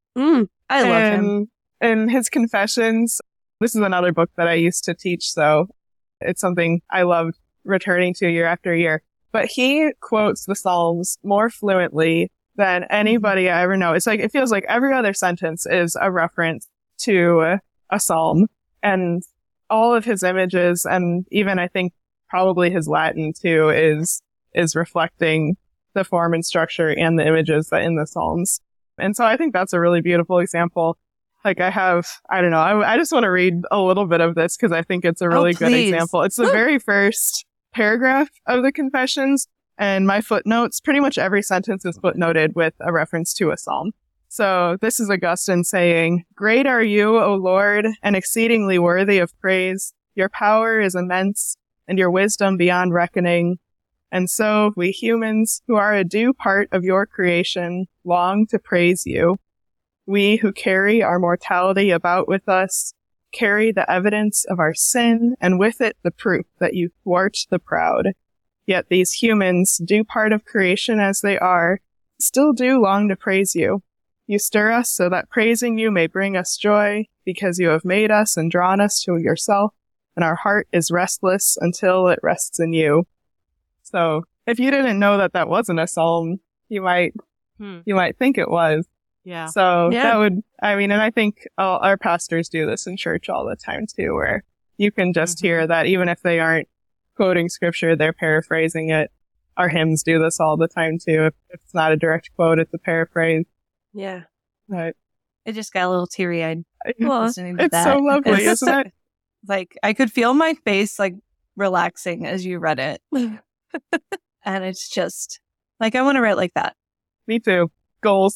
I love him. In his Confessions, this is another book that I used to teach, so it's something I loved returning to year after year. But he quotes the Psalms more fluently than anybody I ever know. It's like, it feels like every other sentence is a reference to a Psalm. And all of his images, and even I think probably his Latin too, is reflecting the form and structure and the images that in the Psalms. And so I think that's a really beautiful example I don't know. I just want to read a little bit of this because I think it's a really good example. It's the very first paragraph of the Confessions, and my footnotes, pretty much every sentence is footnoted with a reference to a psalm. So this is Augustine saying, "Great are you, O Lord, and exceedingly worthy of praise. Your power is immense, and your wisdom beyond reckoning. And so we humans, who are a due part of your creation, long to praise you. We who carry our mortality about with us, carry the evidence of our sin, and with it the proof that you thwart the proud. Yet these humans, due part of creation as they are, still do long to praise you. You stir us so that praising you may bring us joy, because you have made us and drawn us to yourself, and our heart is restless until it rests in you." So if you didn't know that wasn't a psalm, you might think it was. Yeah. So that would, and I think our pastors do this in church all the time too, where you can just hear that even if they aren't quoting scripture, they're paraphrasing it. Our hymns do this all the time too. If it's not a direct quote, it's a paraphrase. Yeah. But I just got a little teary-eyed Well, listening to it's that. so lovely, isn't it? Like, I could feel my face, like, relaxing as you read it. And it's just, like, I want to write like that. Me too. Goals.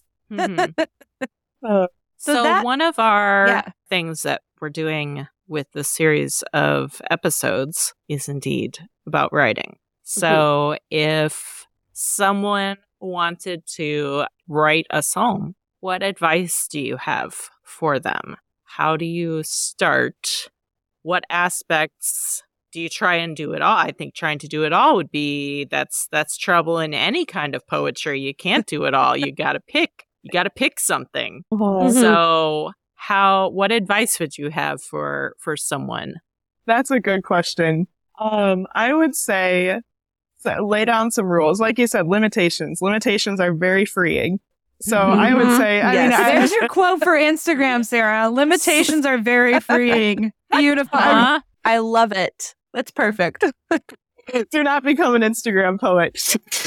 So one of our things that we're doing with this series of episodes is indeed about writing. So if someone wanted to write a psalm, what advice do you have for them? How do you start? What aspects do you try and do it all? I think trying to do it all would be, that's trouble in any kind of poetry. You can't do it all. You got to pick something. So what advice would you have for someone? That's a good question. I would say lay down some rules. Like you said, limitations. Limitations are very freeing. So I would say, there's your quote for Instagram, Sarah. Limitations are very freeing. Beautiful. I love it. That's perfect. Do not become an Instagram poet.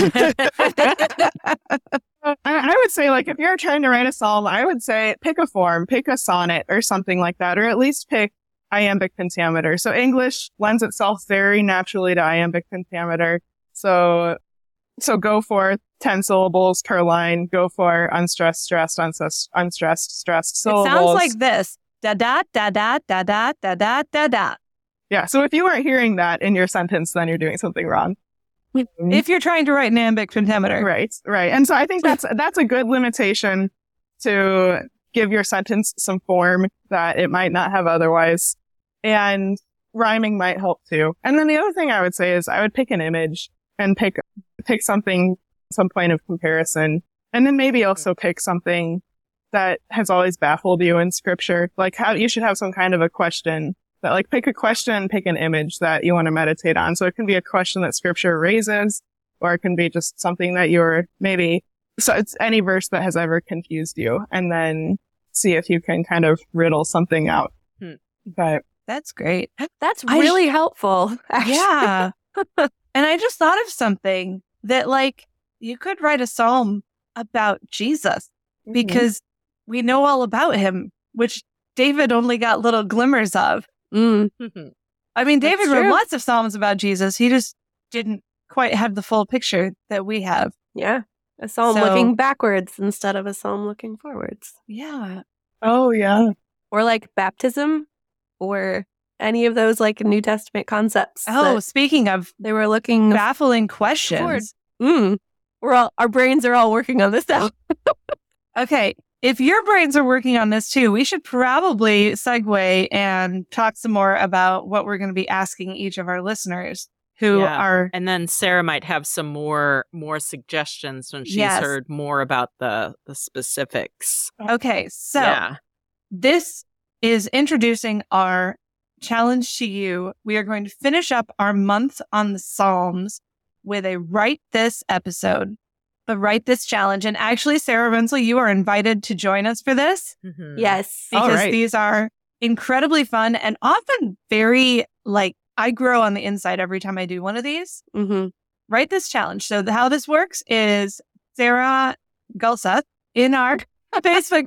I would say, like, if you're trying to write a psalm, I would say pick a form, pick a sonnet or something like that, or at least pick iambic pentameter. So English lends itself very naturally to iambic pentameter. So go for 10 syllables per line. Go for unstressed, stressed, unstressed, stressed syllables. It sounds like this. Da da da da da da da da da da. Yeah. So if you aren't hearing that in your sentence, then you're doing something wrong. If you're trying to write an iambic pentameter. Right. And so I think that's a good limitation to give your sentence some form that it might not have otherwise. And rhyming might help too. And then the other thing I would say is I would pick an image and pick something, some point of comparison. And then maybe also pick something that has always baffled you in scripture. Like how you should have some kind of a question that, like, pick a question, pick an image that you want to meditate on. So it can be a question that scripture raises, or it can be just something that so it's any verse that has ever confused you, and then see if you can kind of riddle something out. But that's great. That's really helpful. Actually. Yeah. And I just thought of something that, like, you could write a psalm about Jesus because we know all about him, which David only got little glimmers of. I mean, David wrote lots of psalms about Jesus. He just didn't quite have the full picture that we have. Yeah. A psalm looking backwards instead of a psalm looking forwards. Yeah. Oh, yeah. Or like baptism or any of those like New Testament concepts. Oh, speaking of, they were looking baffling questions. Our brains are all working on this now. Okay. If your brains are working on this too, we should probably segue and talk some more about what we're going to be asking each of our listeners who are. And then Sarah might have some more suggestions when she's heard more about the specifics. Okay. So this is introducing our challenge to you. We are going to finish up our month on the Psalms with a Write This episode. The Write This challenge. And actually, Sarah Renzel, you are invited to join us for this. Yes. Because these are incredibly fun and often very, like, I grow on the inside every time I do one of these. Write This challenge. So how this works is Sarah Gulseth in our Facebook group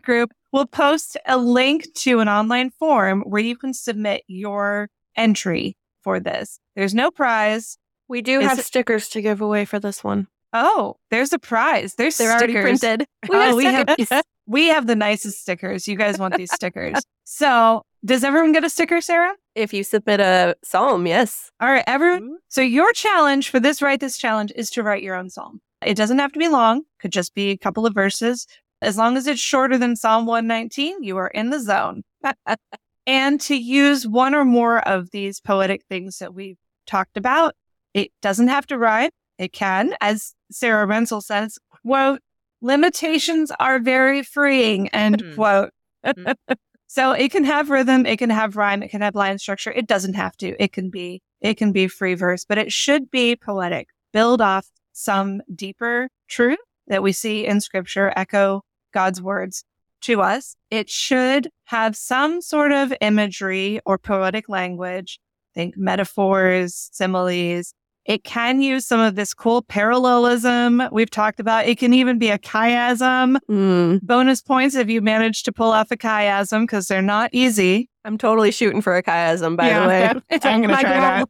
we'll post a link to an online form where you can submit your entry for this. There's no prize. We do have stickers to give away for this one. Oh, there's a prize. They're already printed. We have the nicest stickers. You guys want these stickers. So does everyone get a sticker, Sarah? If you submit a psalm, yes. All right, everyone. So your challenge for this Write This challenge is to write your own psalm. It doesn't have to be long. Could just be a couple of verses. As long as it's shorter than Psalm 119, you are in the zone. And to use one or more of these poetic things that we've talked about. It doesn't have to rhyme. It can, as Sarah Rensel says, quote, limitations are very freeing, end quote. So it can have rhythm, it can have rhyme, it can have line structure. It doesn't have to. It can be free verse, but it should be poetic. Build off some deeper truth that we see in scripture, echo God's words to us. It should have some sort of imagery or poetic language. Think metaphors, similes. It can use some of this cool parallelism we've talked about. It can even be a chiasm. Bonus points if you manage to pull off a chiasm, because they're not easy. I'm totally shooting for a chiasm, by the way. I'm going to try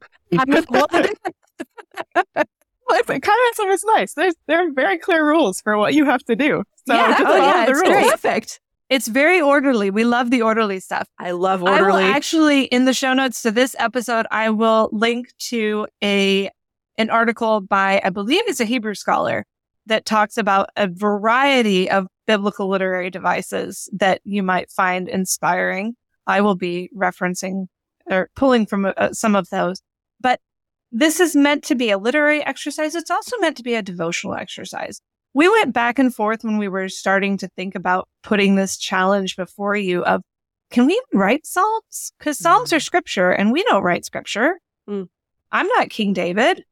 that. Chiasm is nice. There are very clear rules for what you have to do. So just follow the rules. Perfect. It's very orderly. We love the orderly stuff. I love orderly. I will actually, in the show notes to this episode, I will link to an article by, I believe it's a Hebrew scholar, that talks about a variety of biblical literary devices that you might find inspiring. I will be referencing or pulling from some of those. But this is meant to be a literary exercise. It's also meant to be a devotional exercise. We went back and forth when we were starting to think about putting this challenge before you of, can we even write Psalms? Because Psalms are scripture and we don't write scripture. I'm not King David.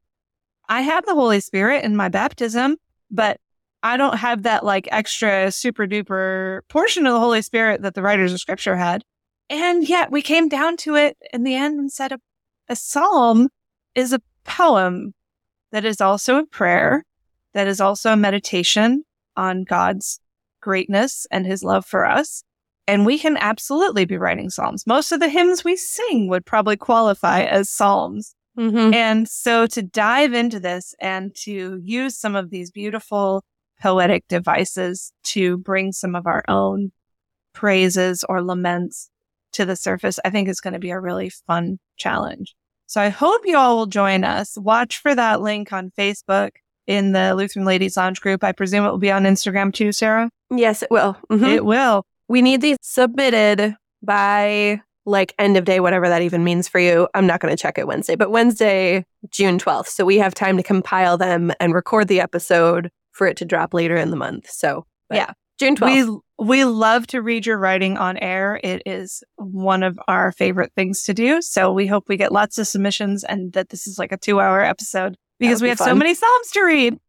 I have the Holy Spirit in my baptism, but I don't have that like extra super duper portion of the Holy Spirit that the writers of scripture had. And yet we came down to it in the end and said a psalm is a poem that is also a prayer, that is also a meditation on God's greatness and his love for us. And we can absolutely be writing psalms. Most of the hymns we sing would probably qualify as psalms. And so to dive into this and to use some of these beautiful poetic devices to bring some of our own praises or laments to the surface, I think is going to be a really fun challenge. So I hope you all will join us. Watch for that link on Facebook in the Lutheran Ladies Lounge group. I presume it will be on Instagram too, Sarah? Yes, it will. It will. We need these submitted by like end of day, whatever that even means for you. I'm not going to check it Wednesday, but Wednesday, June 12th. So we have time to compile them and record the episode for it to drop later in the month. So yeah, June 12th. We love to read your writing on air. It is one of our favorite things to do. So we hope we get lots of submissions and that this is like a 2-hour episode because we have so many Psalms to read.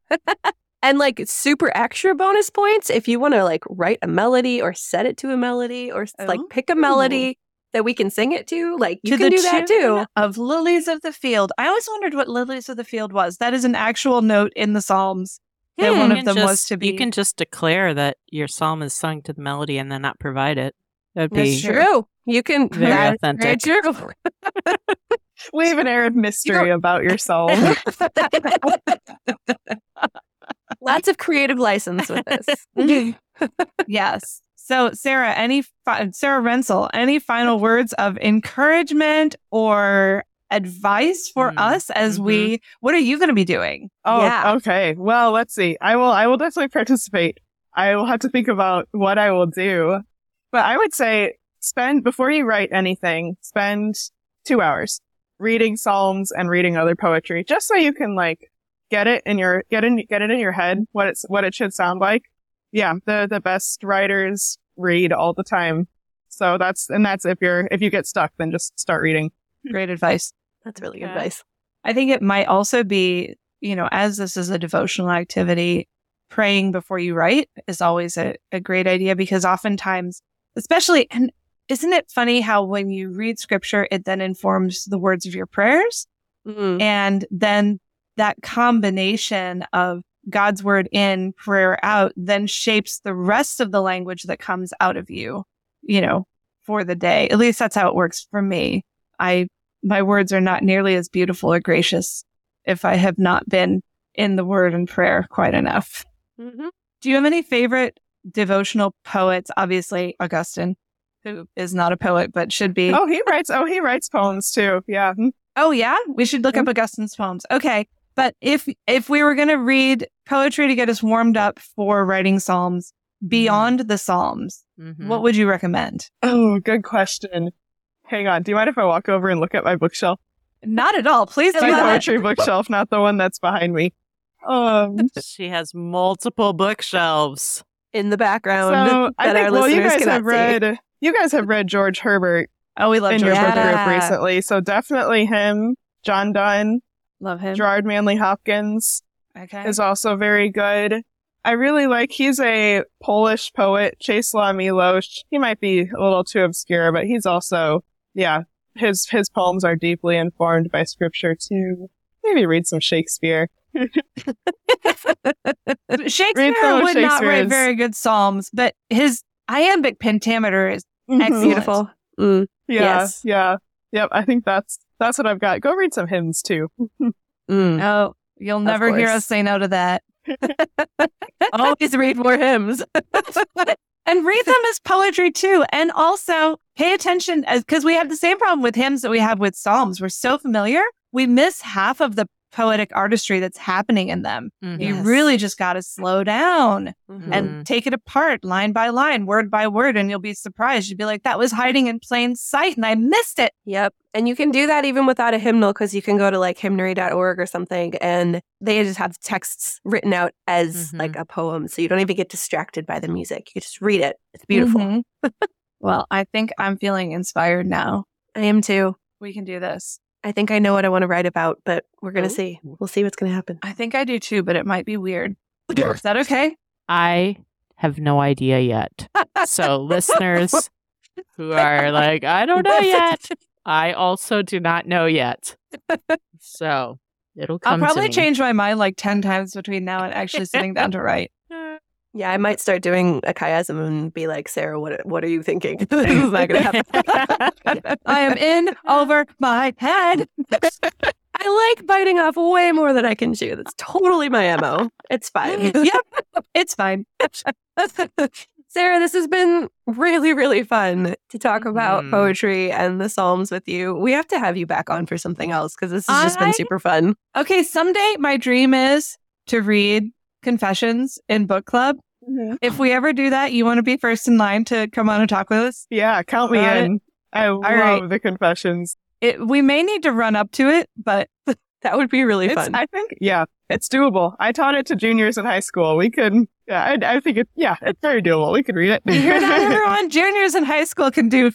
And like super extra bonus points if you want to like write a melody or set it to a melody or like pick a melody that we can sing it to. Like you can do that too. Of Lilies of the Field. I always wondered what Lilies of the Field was. That is an actual note in the Psalms. That one of them was to be. You can just declare that your psalm is sung to the melody and then not provide it. That'd be true. You can very authentic. Very true. Leave an air of mystery about your psalm. Lots of creative license with this. Yes. So, Sarah, Sarah Rensel, any final words of encouragement or advice for us as what are you going to be doing? Oh, okay. Well, let's see. I will definitely participate. I will have to think about what I will do. But I would say before you write anything, spend 2 hours reading Psalms and reading other poetry, just so you can like get it in your head, what it should sound like. Yeah, the best writers read all the time. So that's if you get stuck, then just start reading. Great advice. That's really good advice. I think it might also be, as this is a devotional activity, praying before you write is always a great idea because oftentimes, especially, and isn't it funny how when you read scripture, it then informs the words of your prayers? And then that combination of God's word in, prayer out, then shapes the rest of the language that comes out of you, for the day. At least that's how it works for me. My words are not nearly as beautiful or gracious if I have not been in the word and prayer quite enough. Mm-hmm. Do you have any favorite devotional poets? Obviously, Augustine, who is not a poet, but should be. He writes poems too. Yeah. Oh, yeah? We should look up Augustine's poems. Okay. But if we were going to read poetry to get us warmed up for writing Psalms beyond the Psalms, what would you recommend? Oh, good question. Hang on. Do you mind if I walk over and look at my bookshelf? Not at all. Please do My that. poetry bookshelf, not the one that's behind me. She has multiple bookshelves in the background. So I think, you guys have read George Herbert. Oh, we love in George your book Herbert. group recently. So definitely him. John Donne. Love him. Gerard Manley Hopkins Okay. is also very good. I really like, he's a Polish poet, Czesław Miłosz. He might be a little too obscure, but he's also, his poems are deeply informed by scripture too. Maybe read some Shakespeare. Shakespeare would not write very good psalms, but his iambic pentameter is excellent. Beautiful. Mm. Yes. Yeah. Yep. I think that's what I've got. Go read some hymns too. Oh, you'll never hear us say no to that. Always read more hymns. And read them as poetry too. And also pay attention, because we have the same problem with hymns that we have with psalms. We're so familiar. We miss half of the poetic artistry that's happening in them. Mm-hmm. You really just got to slow down Mm-hmm. and take it apart line by line, word by word, and you'll be surprised. You'll be like, that was hiding in plain sight and I missed it. Yep. And you can do that even without a hymnal, because you can go to like hymnary.org or something and they just have texts written out as like a poem. So you don't even get distracted by the music. You just read it. It's beautiful. Mm-hmm. Well, I think I'm feeling inspired now. I am too. We can do this. I think I know what I want to write about, but we're going to see. We'll see what's going to happen. I think I do too, but it might be weird. Is that okay? I have no idea yet. So listeners who are like, I don't know yet. I also do not know yet. So it'll come I'll probably to me. change my mind like 10 times between now and actually sitting down to write. Yeah, I might start doing a chiasm and be like, Sarah, what are you thinking? This is not going to happen. I am in over my head. I like biting off way more than I can chew. That's totally my MO. It's fine. Yep, it's fine. Sarah, this has been really, really fun to talk about poetry and the Psalms with you. We have to have you back on for something else because this has just been super fun. Okay, someday my dream is to read Confessions in book club. Mm-hmm. If we ever do that, you want to be first in line to come on and talk with us? Yeah, count me in. I love the Confessions. We may need to run up to it, but that would be really fun. I think, it's doable. I taught it to juniors in high school. We could, I think it's very doable. We could read it. You're not everyone juniors in high school can do.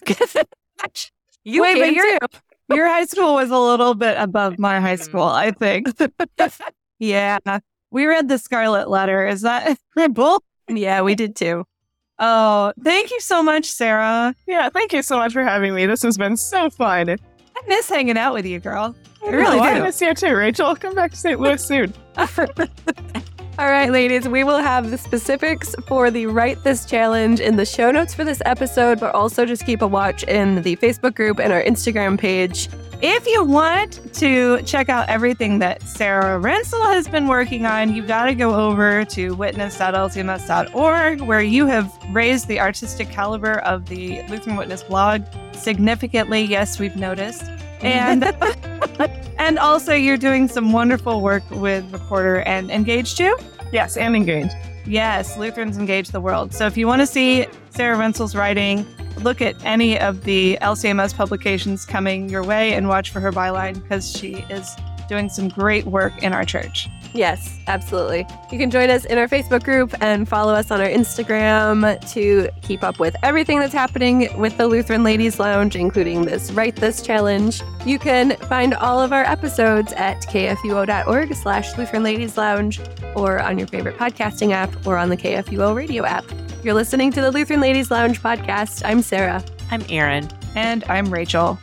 Your high school was a little bit above my high school, I think. Yeah. We read The Scarlet Letter. Is that bull? Yeah, we did too. Oh, thank you so much, Sarah. Yeah, thank you so much for having me. This has been so fun. I miss hanging out with you, girl. I really do. I miss you too, Rachel. Come back to St. Louis soon. All right, ladies, we will have the specifics for the Write This Challenge in the show notes for this episode, but also just keep a watch in the Facebook group and our Instagram page. If you want to check out everything that Sarah Rensel has been working on, you've got to go over to witness.lcms.org, where you have raised the artistic caliber of the Lutheran Witness blog significantly. Yes, we've noticed. And and also you're doing some wonderful work with Reporter and Engage too? Yes, and Engage. Yes, Lutherans Engage the World. So if you want to see Sarah Rensel's writing, look at any of the LCMS publications coming your way and watch for her byline, because she is doing some great work in our church. Yes, absolutely. You can join us in our Facebook group and follow us on our Instagram to keep up with everything that's happening with the Lutheran Ladies Lounge, including this Write This Challenge. You can find all of our episodes at kfuo.org/Lutheran Ladies Lounge, or on your favorite podcasting app, or on the KFUO radio app. You're listening to the Lutheran Ladies Lounge podcast. I'm Sarah. I'm Erin. And I'm Rachel.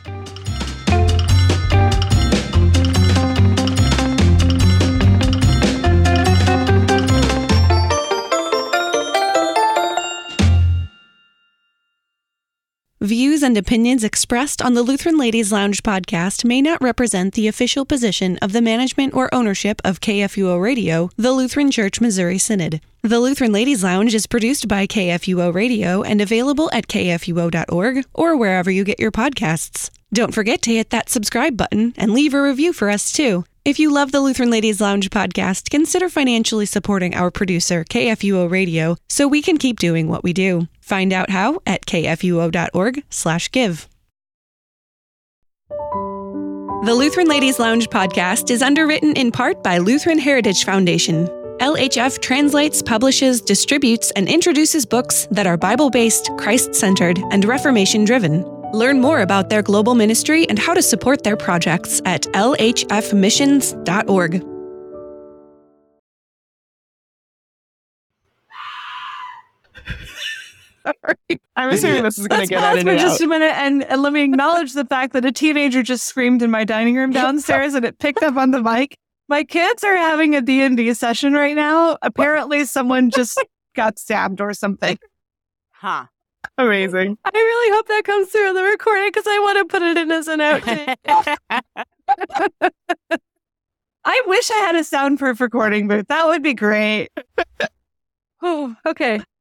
Views and opinions expressed on the Lutheran Ladies Lounge podcast may not represent the official position of the management or ownership of KFUO Radio, the Lutheran Church Missouri Synod. The Lutheran Ladies Lounge is produced by KFUO Radio and available at kfuo.org or wherever you get your podcasts. Don't forget to hit that subscribe button and leave a review for us too. If you love the Lutheran Ladies Lounge podcast, consider financially supporting our producer, KFUO Radio, so we can keep doing what we do. Find out how at kfuo.org/give. The Lutheran Ladies Lounge podcast is underwritten in part by Lutheran Heritage Foundation. LHF translates, publishes, distributes, and introduces books that are Bible-based, Christ-centered, and Reformation-driven. Learn more about their global ministry and how to support their projects at lhfmissions.org. I'm assuming this is going to get edited for out. just a minute, and let me acknowledge the fact that a teenager just screamed in my dining room downstairs, and it picked up on the mic. My kids are having a D&D session right now. Apparently, someone just got stabbed or something. Huh. Amazing. I really hope that comes through in the recording because I want to put it in as an outtake. I wish I had a soundproof recording booth. That would be great. Oh, okay.